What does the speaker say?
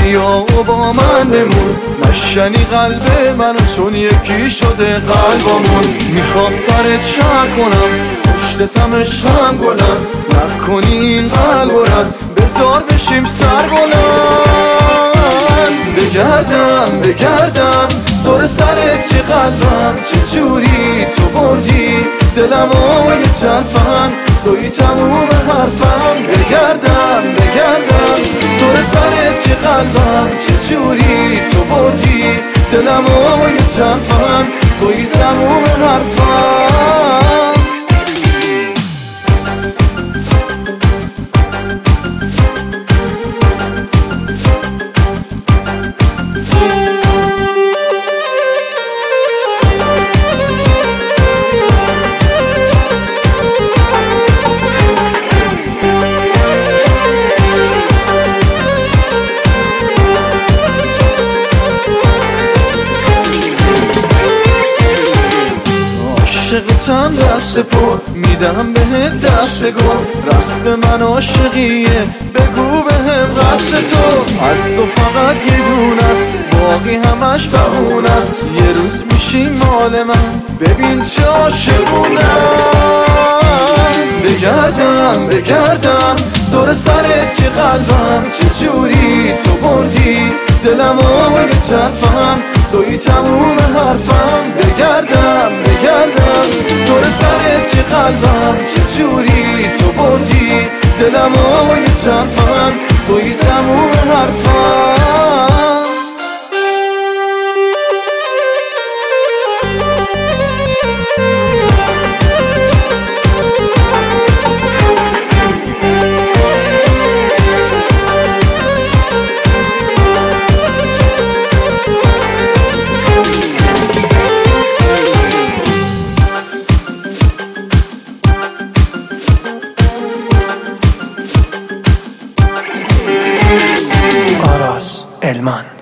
بیا و با من بمون، نشنی قلب منو چون یکی شده قلبمون. میخوام سرت شهر کنم، پشتتم عشقم گلم، نکنی این قلب رد بذار بشیم سر بلند. بگردم دور سرت که قلبم چه جوری تو بردی دلم و یه طرفن توی تموم حرفم. بگردم دور سرت که قلبم چه جوری تو بردی دلم و یه طرفن توی تموم حرفم. عاشقتم دست پر میدم بهت دست گل، رسم من عاشقیه بگو بهم قصد تو. از تو فقط یه دونست باقی همش بهونه است، یه روز میشی مال من ببین چه عاشقونه است. بگردم دور سرت که قلبم چه جوری تو بردی دلم و یه طرفن توی تموم حرفم. بگردم دور سرت که قلبم چه جوری تو بردی دلم و یه طرفن توی تموم حرفم. Elman.